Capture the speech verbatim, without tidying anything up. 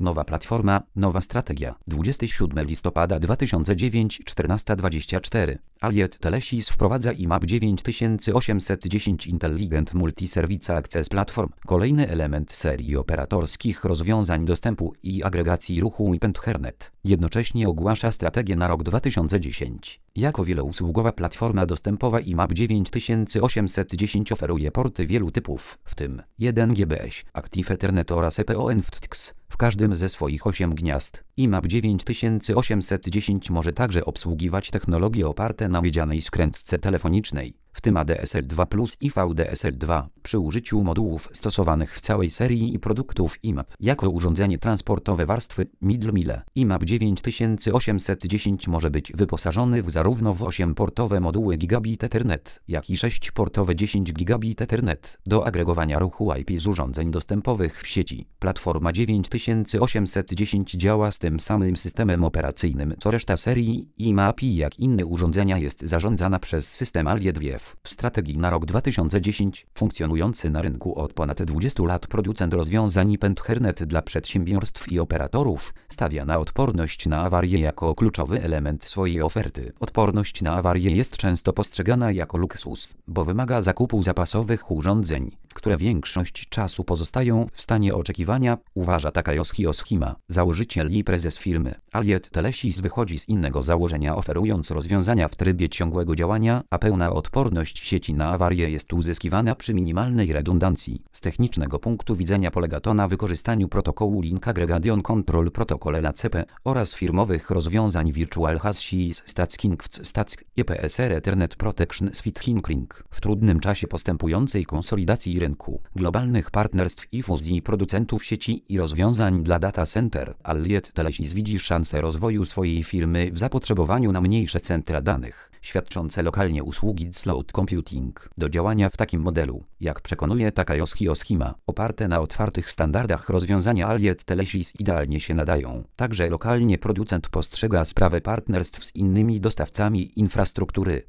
Nowa platforma, nowa strategia. dwudziestego siódmego listopada dwa tysiące dziewiątego, czternasta dwadzieścia cztery. Allied Telesis wprowadza I M A P dziewięć tysięcy osiemset dziesięć Intelligent Multi-Service Access Platform. Kolejny element serii operatorskich rozwiązań dostępu i agregacji ruchu i Ethernet. Jednocześnie ogłasza strategię na rok dwa tysiące dziesiąty. Jako wielousługowa platforma dostępowa I M A P dziewięć tysięcy osiemset dziesięć oferuje porty wielu typów, w tym jeden G B S, Active Ethernet oraz E P O N V T X, w każdym ze swoich osiem gniazd. I M A P dziewięć tysięcy osiemset dziesięć może także obsługiwać technologie oparte na miedzianej skrętce telefonicznej, w tym A D S L dwa plus i V D S L dwa, przy użyciu modułów stosowanych w całej serii i produktów I M A P. Jako urządzenie transportowe warstwy Middle Mile, I M A P dziewięć tysięcy osiemset dziesięć może być wyposażony w zarówno w osiem-portowe moduły Gigabit Ethernet, jak i sześć-portowe dziesięć Gigabit Ethernet do agregowania ruchu I P z urządzeń dostępowych w sieci. Platforma dziewięć tysięcy osiemset dziesięć działa z tym samym systemem operacyjnym co reszta serii I M A P, jak inne urządzenia jest zarządzana przez system Allied W F. W strategii na rok dwa tysiące dziesiąty, funkcjonujący na rynku od ponad dwudziestu lat producent rozwiązań Ethernet dla przedsiębiorstw i operatorów stawia na odporność na awarie jako kluczowy element swojej oferty. Odporność na awarie jest często postrzegana jako luksus, bo wymaga zakupu zapasowych urządzeń, które większość czasu pozostają w stanie oczekiwania, uważa Takayoshi Oshima, założyciel i prezes firmy. Allied Telesis wychodzi z innego założenia, oferując rozwiązania w trybie ciągłego działania, a pełna odporność sieci na awarie jest uzyskiwana przy minimalnej redundancji. Z technicznego punktu widzenia polega to na wykorzystaniu protokołu Link Aggregation Control Protocol L A C P oraz firmowych rozwiązań Virtual Hashes Statsking Stack E P S R Ethernet Protection Switching Link. W trudnym czasie postępującej konsolidacji rynku, globalnych partnerstw i fuzji producentów sieci i rozwiązań dla data center, Allied Telesis widzi szansę rozwoju swojej firmy w zapotrzebowaniu na mniejsze centra danych, świadczące lokalnie usługi cloud computing. Do działania w takim modelu, jak przekonuje Takayoshi Oshima, oparte na otwartych standardach rozwiązania Allied Telesis idealnie się nadają. Także lokalnie producent postrzega sprawę partnerstw z innymi dostawcami infrastruktury,